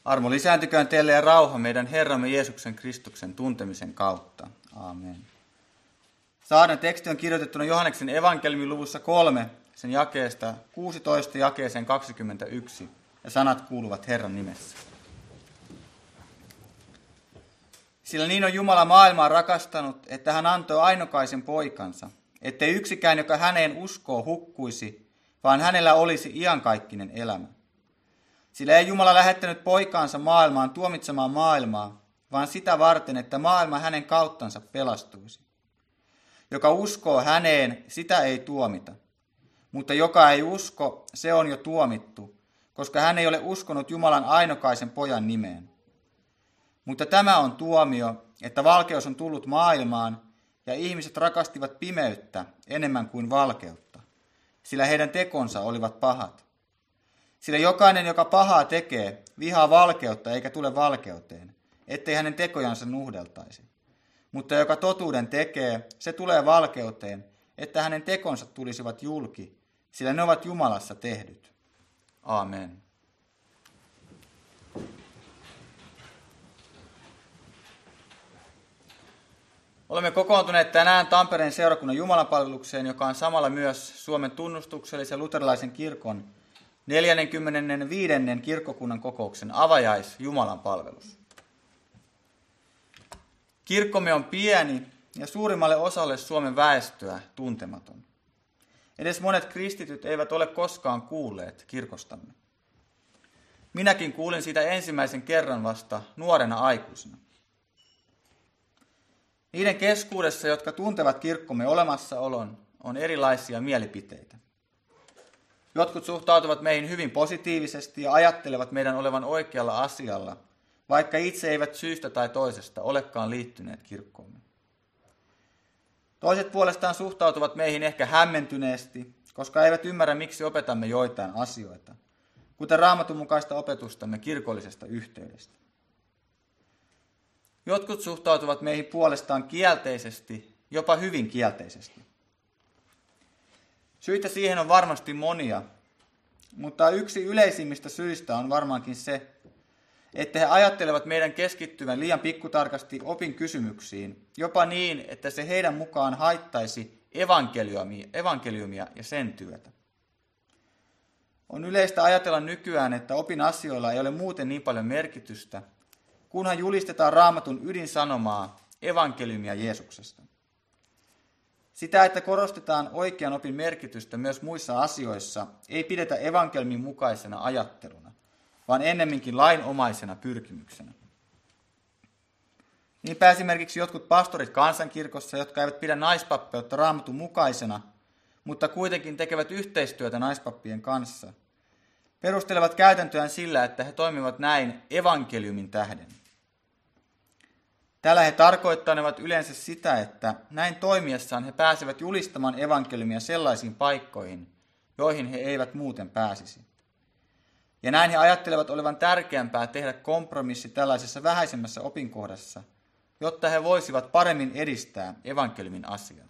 Armo lisääntyköön teille ja rauha meidän Herramme Jeesuksen Kristuksen tuntemisen kautta. Aamen. Saarnan teksti on kirjoitettuna Johanneksen evankeliumin luvussa 3, sen jakeesta 16 jakeeseen 21, ja sanat kuuluvat Herran nimessä. Sillä niin on Jumala maailmaa rakastanut, että hän antoi ainokaisen poikansa, ettei yksikään, joka häneen uskoo, hukkuisi, vaan hänellä olisi iankaikkinen elämä. Sillä ei Jumala lähettänyt poikaansa maailmaan tuomitsemaan maailmaa, vaan sitä varten, että maailma hänen kauttansa pelastuisi. Joka uskoo häneen, sitä ei tuomita. Mutta joka ei usko, se on jo tuomittu, koska hän ei ole uskonut Jumalan ainokaisen pojan nimeen. Mutta tämä on tuomio, että valkeus on tullut maailmaan, ja ihmiset rakastivat pimeyttä enemmän kuin valkeutta, sillä heidän tekonsa olivat pahat. Sillä jokainen, joka pahaa tekee, vihaa valkeutta eikä tule valkeuteen, ettei hänen tekojansa nuhdeltaisi. Mutta joka totuuden tekee, se tulee valkeuteen, että hänen tekonsa tulisivat julki, sillä ne ovat Jumalassa tehdyt. Aamen. Olemme kokoontuneet tänään Tampereen seurakunnan jumalanpalvelukseen, joka on samalla myös Suomen tunnustuksellisen luterilaisen kirkon 45. kirkkokunnan kokouksen avajais-jumalanpalvelus. Kirkkomme on pieni ja suurimmalle osalle Suomen väestöä tuntematon. Edes monet kristityt eivät ole koskaan kuulleet kirkostamme. Minäkin kuulin siitä ensimmäisen kerran vasta nuorena aikuisena. Niiden keskuudessa, jotka tuntevat kirkkomme olemassaolon, on erilaisia mielipiteitä. Jotkut suhtautuvat meihin hyvin positiivisesti ja ajattelevat meidän olevan oikealla asialla, vaikka itse eivät syystä tai toisesta olekaan liittyneet kirkkoomme. Toiset puolestaan suhtautuvat meihin ehkä hämmentyneesti, koska eivät ymmärrä, miksi opetamme joitain asioita, kuten Raamatun mukaista opetustamme kirkollisesta yhteydestä. Jotkut suhtautuvat meihin puolestaan kielteisesti, jopa hyvin kielteisesti. Syitä siihen on varmasti monia, mutta yksi yleisimmistä syistä on varmaankin se, että he ajattelevat meidän keskittyvän liian pikkutarkasti opin kysymyksiin, jopa niin, että se heidän mukaan haittaisi evankeliumia ja sen työtä. On yleistä ajatella nykyään, että opin asioilla ei ole muuten niin paljon merkitystä, kunhan julistetaan Raamatun ydinsanomaa, evankeliumia Jeesuksesta. Sitä, että korostetaan oikean opin merkitystä myös muissa asioissa, ei pidetä evankeliumin mukaisena ajatteluna, vaan ennemminkin lainomaisena pyrkimyksenä. Niinpä esimerkiksi jotkut pastorit kansankirkossa, jotka eivät pidä naispappeutta Raamatun mukaisena, mutta kuitenkin tekevät yhteistyötä naispappien kanssa, perustelevat käytäntöään sillä, että he toimivat näin evankeliumin tähden. Tällä he tarkoittanevat yleensä sitä, että näin toimiessaan he pääsevät julistamaan evankeliumia sellaisiin paikkoihin, joihin he eivät muuten pääsisi. Ja näin he ajattelevat olevan tärkeämpää tehdä kompromissi tällaisessa vähäisemmässä opinkohdassa, jotta he voisivat paremmin edistää evankeliumin asiaa.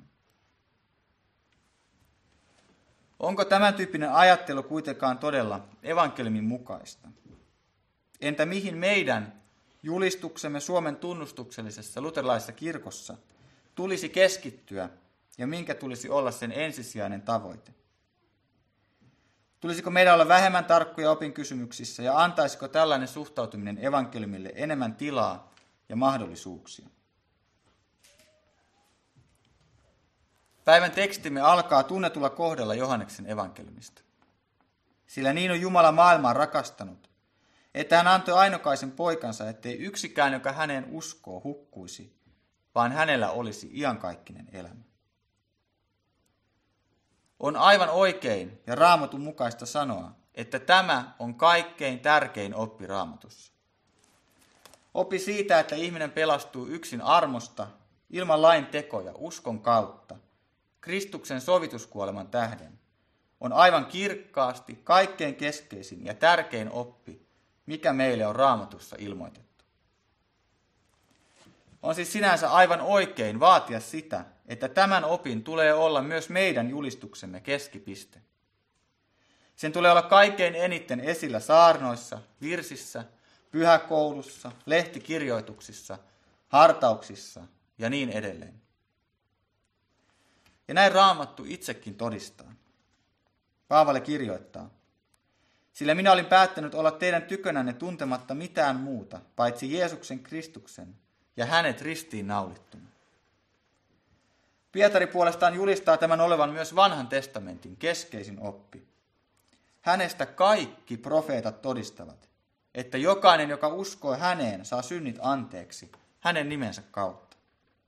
Onko tämän tyyppinen ajattelu kuitenkaan todella evankeliumin mukaista? Entä mihin meidän julistuksemme Suomen tunnustuksellisessa luterilaisessa kirkossa tulisi keskittyä ja minkä tulisi olla sen ensisijainen tavoite? Tulisiko meidän olla vähemmän tarkkoja opinkysymyksissä ja antaisiko tällainen suhtautuminen evankeliumille enemmän tilaa ja mahdollisuuksia? Päivän tekstimme alkaa tunnetulla kohdalla Johanneksen evankeliumista. Sillä niin on Jumala maailmaa rakastanut, että hän antoi ainokaisen poikansa, ettei yksikään, joka häneen uskoo, hukkuisi, vaan hänellä olisi iankaikkinen elämä. On aivan oikein ja Raamatun mukaista sanoa, että tämä on kaikkein tärkein oppi Raamatussa. Oppi siitä, että ihminen pelastuu yksin armosta, ilman lain tekoja, uskon kautta, Kristuksen sovituskuoleman tähden, on aivan kirkkaasti kaikkein keskeisin ja tärkein oppi, mikä meille on Raamatussa ilmoitettu. On siis sinänsä aivan oikein vaatia sitä, että tämän opin tulee olla myös meidän julistuksemme keskipiste. Sen tulee olla kaikkein eniten esillä saarnoissa, virsissä, pyhäkoulussa, lehtikirjoituksissa, hartauksissa ja niin edelleen. Ja näin Raamattu itsekin todistaa. Paavali kirjoittaa, sillä minä olin päättänyt olla teidän tykönänne tuntematta mitään muuta, paitsi Jeesuksen Kristuksen ja hänet ristiin naulittuna. Pietari puolestaan julistaa tämän olevan myös vanhan testamentin keskeisin oppi. Hänestä kaikki profeetat todistavat, että jokainen, joka uskoo häneen, saa synnit anteeksi hänen nimensä kautta.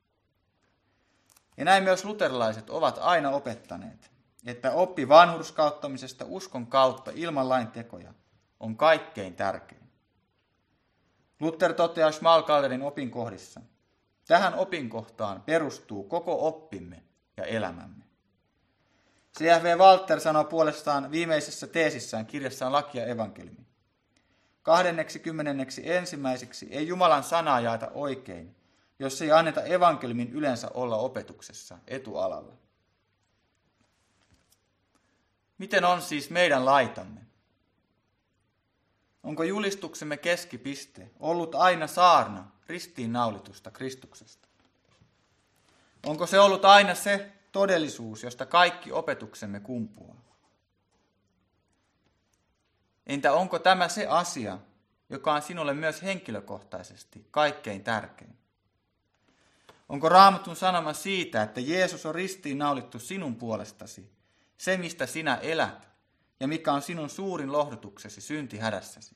Ja näin myös luterilaiset ovat aina opettaneet, että oppi vanhurskauttamisesta uskon kautta ilman lain tekoja on kaikkein tärkein. Luther toteaa Schmalkalderin opinkohdissa, tähän opinkohtaan perustuu koko oppimme ja elämämme. C.F.V. Walter sanoo puolestaan viimeisessä teesissään kirjassaan Laki ja evankeliumi. 21. ei Jumalan sanaa jaeta oikein, jos ei anneta evankeliumin yleensä olla opetuksessa etualalla. Miten on siis meidän laitamme? Onko julistuksemme keskipiste ollut aina saarna ristiinnaulitusta Kristuksesta? Onko se ollut aina se todellisuus, josta kaikki opetuksemme kumpuaa? Entä onko tämä se asia, joka on sinulle myös henkilökohtaisesti kaikkein tärkein? Onko Raamatun sanoma siitä, että Jeesus on ristiinnaulittu sinun puolestasi, se mistä sinä elät ja mikä on sinun suurin lohdutuksesi syntihädässäsi?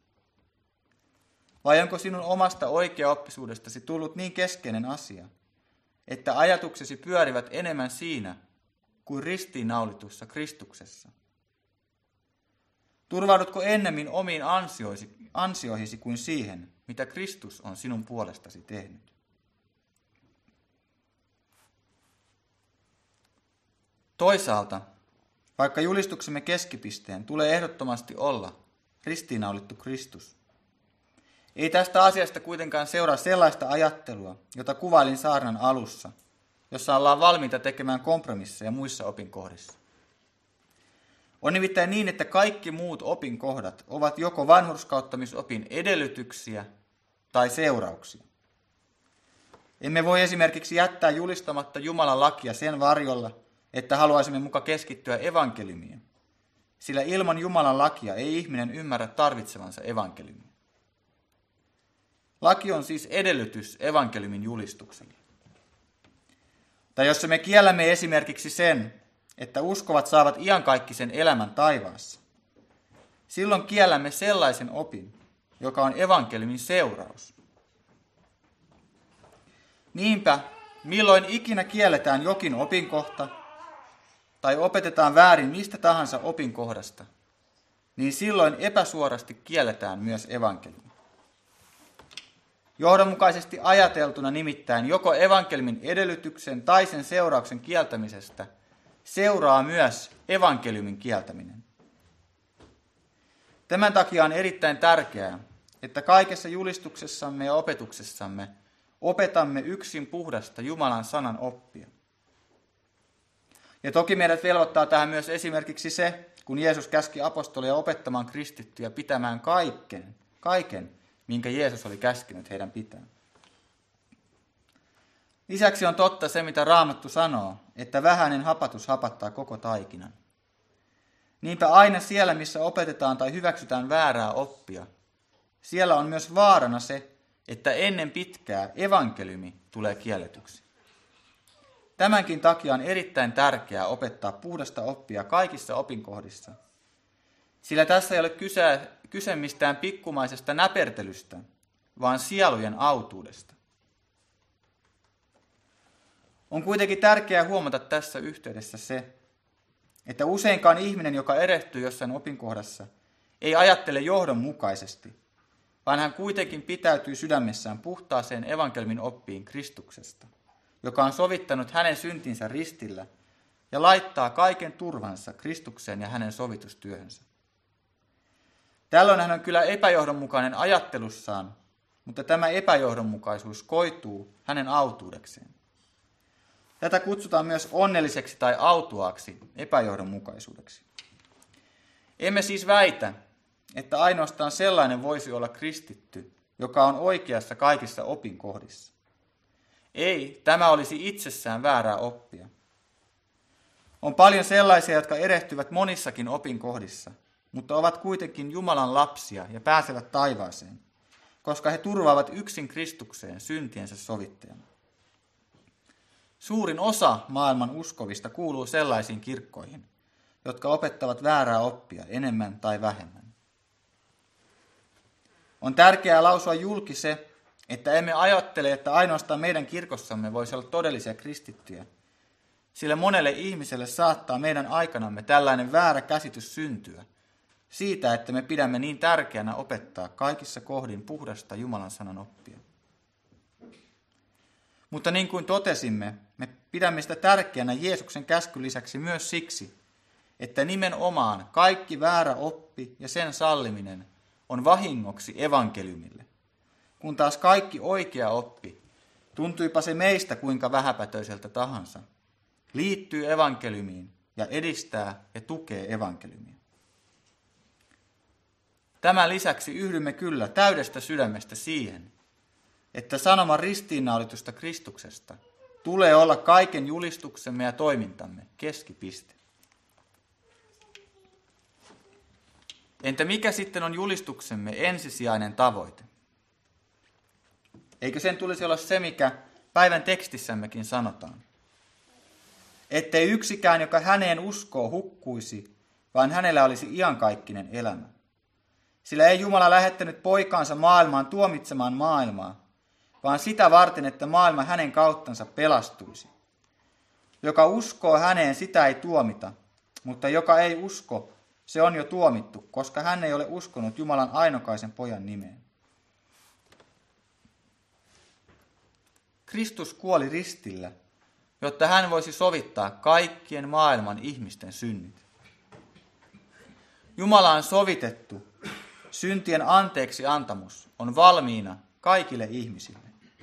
Vai onko sinun omasta oikeaoppisuudestasi tullut niin keskeinen asia, että ajatuksesi pyörivät enemmän siinä kuin ristiinnaulitussa Kristuksessa? Turvaudutko ennemmin omiin ansioihisi kuin siihen, mitä Kristus on sinun puolestasi tehnyt? Toisaalta, vaikka julistuksemme keskipisteen tulee ehdottomasti olla ristiinnaulittu Kristus, ei tästä asiasta kuitenkaan seuraa sellaista ajattelua, jota kuvailin saarnan alussa, jossa ollaan valmiita tekemään kompromisseja muissa opinkohdissa. On nimittäin niin, että kaikki muut opinkohdat ovat joko vanhurskauttamisopin edellytyksiä tai seurauksia. Emme voi esimerkiksi jättää julistamatta Jumalan lakia sen varjolla, että haluaisimme muka keskittyä evankeliumiin, sillä ilman Jumalan lakia ei ihminen ymmärrä tarvitsevansa evankeliumia. Laki on siis edellytys evankeliumin julistukselle. Tai jos me kiellämme esimerkiksi sen, että uskovat saavat iankaikkisen elämän taivaassa, silloin kiellämme sellaisen opin, joka on evankeliumin seuraus. Niinpä, milloin ikinä kielletään jokin opinkohta tai opetetaan väärin mistä tahansa opinkohdasta, niin silloin epäsuorasti kielletään myös evankeliumi. Johdonmukaisesti ajateltuna nimittäin joko evankeliumin edellytyksen tai sen seurauksen kieltämisestä seuraa myös evankeliumin kieltäminen. Tämän takia on erittäin tärkeää, että kaikessa julistuksessamme ja opetuksessamme opetamme yksin puhdasta Jumalan sanan oppia. Ja toki meidät velvoittaa tähän myös esimerkiksi se, kun Jeesus käski apostoleja opettamaan kristittyjä pitämään kaiken, minkä Jeesus oli käskenyt heidän pitää. Lisäksi on totta se, mitä Raamattu sanoo, että vähäinen hapatus hapattaa koko taikinan. Niinpä aina siellä, missä opetetaan tai hyväksytään väärää oppia, siellä on myös vaarana se, että ennen pitkää evankeliumi tulee kielletyksi. Tämänkin takia on erittäin tärkeää opettaa puhdasta oppia kaikissa opinkohdissa, sillä tässä ei ole kyse mistään pikkumaisesta näpertelystä, vaan sielujen autuudesta. On kuitenkin tärkeää huomata tässä yhteydessä se, että useinkaan ihminen, joka erehtyy jossain opinkohdassa, ei ajattele johdonmukaisesti, vaan hän kuitenkin pitäytyy sydämessään puhtaaseen evankeliumin oppiin Kristuksesta, joka on sovittanut hänen syntinsä ristillä ja laittaa kaiken turvansa Kristukseen ja hänen sovitustyöhönsä. Tällöin hän on kyllä epäjohdonmukainen ajattelussaan, mutta tämä epäjohdonmukaisuus koituu hänen autuudekseen. Tätä kutsutaan myös onnelliseksi tai autuaaksi epäjohdonmukaisuudeksi. Emme siis väitä, että ainoastaan sellainen voisi olla kristitty, joka on oikeassa kaikissa opinkohdissa. Ei, tämä olisi itsessään väärää oppia. On paljon sellaisia, jotka erehtyvät monissakin opinkohdissa, mutta ovat kuitenkin Jumalan lapsia ja pääsevät taivaaseen, koska he turvaavat yksin Kristukseen syntiensä sovittajana. Suurin osa maailman uskovista kuuluu sellaisiin kirkkoihin, jotka opettavat väärää oppia enemmän tai vähemmän. On tärkeää lausua julki se, että emme ajattele, että ainoastaan meidän kirkossamme voisi olla todellisia kristittyjä, sillä monelle ihmiselle saattaa meidän aikanamme tällainen väärä käsitys syntyä siitä, että me pidämme niin tärkeänä opettaa kaikissa kohdin puhdasta Jumalan sanan oppia. Mutta niin kuin totesimme, me pidämme sitä tärkeänä Jeesuksen käskyn lisäksi myös siksi, että nimenomaan kaikki väärä oppi ja sen salliminen on vahingoksi evankeliumille, kun taas kaikki oikea oppi, tuntuipa se meistä kuinka vähäpätöiseltä tahansa, liittyy evankeliumiin ja edistää ja tukee evankeliumia. Tämän lisäksi yhdymme kyllä täydestä sydämestä siihen, että sanoma ristiinnaulitusta Kristuksesta tulee olla kaiken julistuksemme ja toimintamme keskipiste. Entä mikä sitten on julistuksemme ensisijainen tavoite? Eikö sen tulisi olla se, mikä päivän tekstissämmekin sanotaan? Ettei yksikään, joka häneen uskoo, hukkuisi, vaan hänellä olisi iankaikkinen elämä. Sillä ei Jumala lähettänyt poikaansa maailmaan tuomitsemaan maailmaa, vaan sitä varten, että maailma hänen kauttansa pelastuisi. Joka uskoo häneen, sitä ei tuomita, mutta joka ei usko, se on jo tuomittu, koska hän ei ole uskonut Jumalan ainokaisen pojan nimeen. Kristus kuoli ristillä, jotta hän voisi sovittaa kaikkien maailman ihmisten synnit. Jumalaan sovitettu syntien anteeksi antamus on valmiina kaikille ihmisille.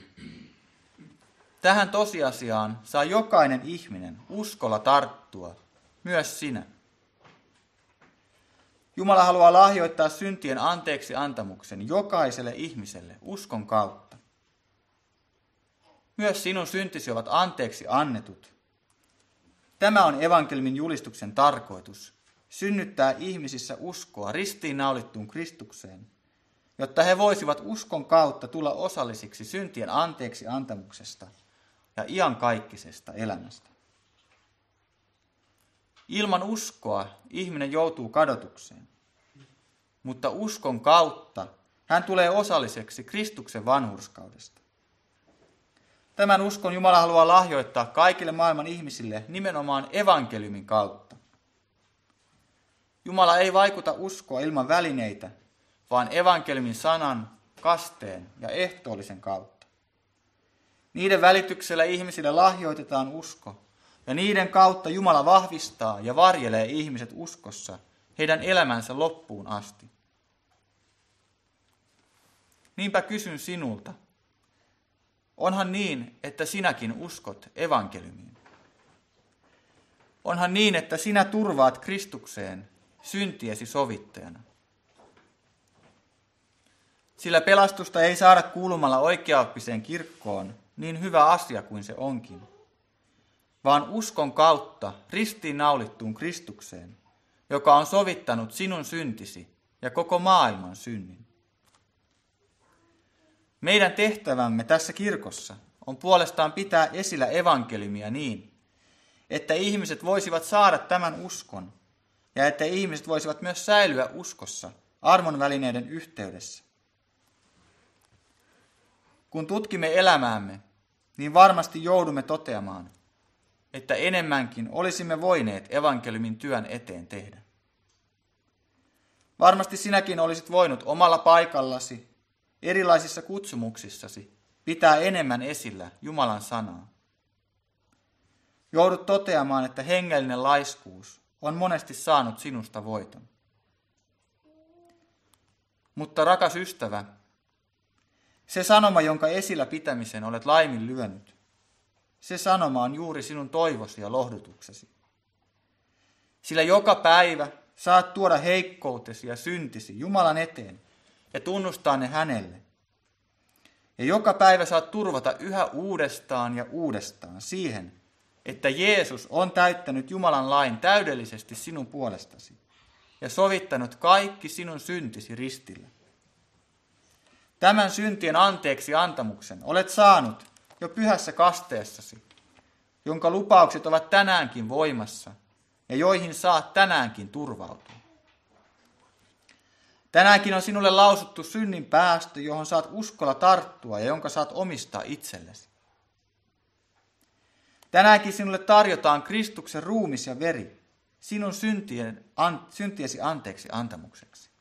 Tähän tosiasiaan saa jokainen ihminen uskolla tarttua, myös sinä. Jumala haluaa lahjoittaa syntien anteeksi antamuksen jokaiselle ihmiselle uskon kautta. Myös sinun syntisi ovat anteeksi annetut. Tämä on evankeliumin julistuksen tarkoitus, synnyttää ihmisissä uskoa ristiinnaulittuun Kristukseen, jotta he voisivat uskon kautta tulla osallisiksi syntien anteeksi antamuksesta ja iankaikkisesta elämästä. Ilman uskoa ihminen joutuu kadotukseen, mutta uskon kautta hän tulee osalliseksi Kristuksen vanhurskaudesta. Tämän uskon Jumala haluaa lahjoittaa kaikille maailman ihmisille nimenomaan evankeliumin kautta. Jumala ei vaikuta uskoa ilman välineitä, vaan evankeliumin sanan, kasteen ja ehtoollisen kautta. Niiden välityksellä ihmisille lahjoitetaan usko, ja niiden kautta Jumala vahvistaa ja varjelee ihmiset uskossa heidän elämänsä loppuun asti. Niinpä kysyn sinulta, onhan niin, että sinäkin uskot evankeliumiin? Onhan niin, että sinä turvaat Kristukseen syntiesi sovittajana? Sillä pelastusta ei saada kuulumalla oikeaoppiseen kirkkoon, niin hyvä asia kuin se onkin, vaan uskon kautta ristiinnaulittuun Kristukseen, joka on sovittanut sinun syntisi ja koko maailman synnin. Meidän tehtävämme tässä kirkossa on puolestaan pitää esillä evankeliumia niin, että ihmiset voisivat saada tämän uskon ja että ihmiset voisivat myös säilyä uskossa armon välineiden yhteydessä. Kun tutkimme elämäämme, niin varmasti joudumme toteamaan, että enemmänkin olisimme voineet evankeliumin työn eteen tehdä. Varmasti sinäkin olisit voinut omalla paikallasi, erilaisissa kutsumuksissasi, pitää enemmän esillä Jumalan sanaa. Joudut toteamaan, että hengellinen laiskuus on monesti saanut sinusta voiton. Mutta rakas ystävä, se sanoma, jonka esillä pitämisen olet laiminlyönyt, se sanoma on juuri sinun toivosi ja lohdutuksesi. Sillä joka päivä saat tuoda heikkoutesi ja syntisi Jumalan eteen ja tunnustaa ne hänelle. Ja joka päivä saat turvata yhä uudestaan ja uudestaan siihen, että Jeesus on täyttänyt Jumalan lain täydellisesti sinun puolestasi ja sovittanut kaikki sinun syntisi ristillä. Tämän syntien anteeksi antamuksen olet saanut jo pyhässä kasteessasi, jonka lupaukset ovat tänäänkin voimassa ja joihin saat tänäänkin turvautua. Tänäänkin on sinulle lausuttu synnin päästö, johon saat uskolla tarttua ja jonka saat omistaa itsellesi. Tänäänkin sinulle tarjotaan Kristuksen ruumis ja veri sinun syntiesi anteeksi antamukseksi.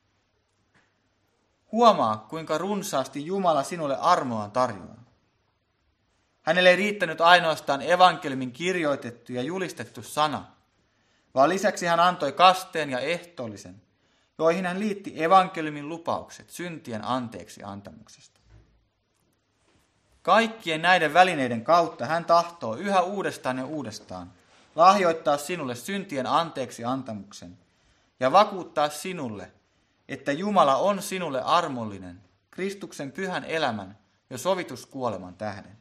Huomaa, kuinka runsaasti Jumala sinulle armoaan tarjoaa. Hänelle ei riittänyt ainoastaan evankeliumin kirjoitettu ja julistettu sana, vaan lisäksi hän antoi kasteen ja ehtoollisen, joihin hän liitti evankeliumin lupaukset syntien anteeksi antamuksesta. Kaikkien näiden välineiden kautta hän tahtoo yhä uudestaan ja uudestaan lahjoittaa sinulle syntien anteeksi antamuksen ja vakuuttaa sinulle, että Jumala on sinulle armollinen Kristuksen pyhän elämän ja sovituskuoleman tähden.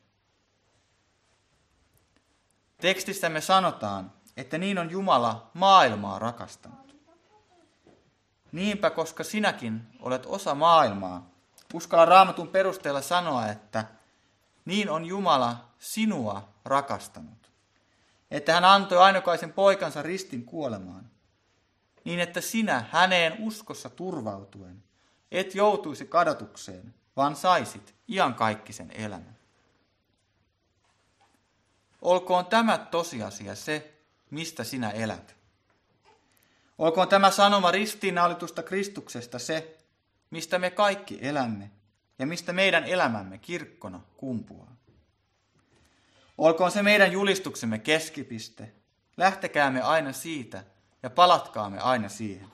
Tekstissämme sanotaan, että niin on Jumala maailmaa rakastanut. Niinpä, koska sinäkin olet osa maailmaa, uskalla Raamatun perusteella sanoa, että niin on Jumala sinua rakastanut, että hän antoi ainokaisen poikansa ristin kuolemaan, niin että sinä häneen uskossa turvautuen et joutuisi kadotukseen, vaan saisit iankaikkisen elämän. Olkoon tämä tosiasia se, mistä sinä elät. Olkoon tämä sanoma ristiinnaulitusta Kristuksesta se, mistä me kaikki elämme ja mistä meidän elämämme kirkkona kumpuaa. Olkoon se meidän julistuksemme keskipiste, lähtekäämme aina siitä ja palatkaamme aina siihen.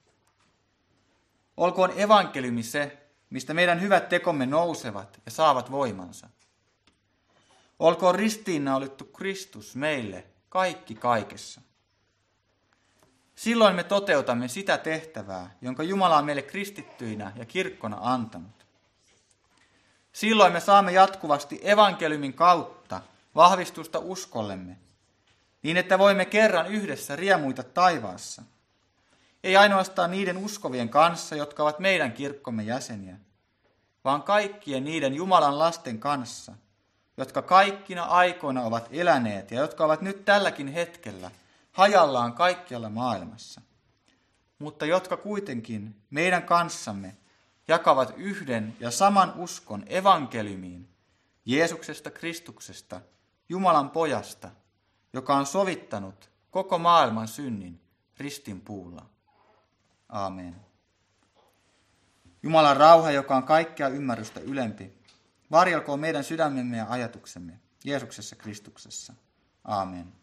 Olkoon evankeliumi se, mistä meidän hyvät tekomme nousevat ja saavat voimansa. Olkoon ristiinnaulittu Kristus meille kaikki kaikessa. Silloin me toteutamme sitä tehtävää, jonka Jumala on meille kristittyinä ja kirkkona antanut. Silloin me saamme jatkuvasti evankeliumin kautta vahvistusta uskollemme, niin että voimme kerran yhdessä riemuita taivaassa. Ei ainoastaan niiden uskovien kanssa, jotka ovat meidän kirkkomme jäseniä, vaan kaikkien niiden Jumalan lasten kanssa, jotka kaikkina aikoina ovat eläneet ja jotka ovat nyt tälläkin hetkellä hajallaan kaikkialla maailmassa, mutta jotka kuitenkin meidän kanssamme jakavat yhden ja saman uskon evankeliumiin Jeesuksesta Kristuksesta, Jumalan pojasta, joka on sovittanut koko maailman synnin ristin puulla. Aamen. Jumalan rauha, joka on kaikkea ymmärrystä ylempi, varjelkoon meidän sydämemme ja ajatuksemme Jeesuksessa Kristuksessa. Aamen.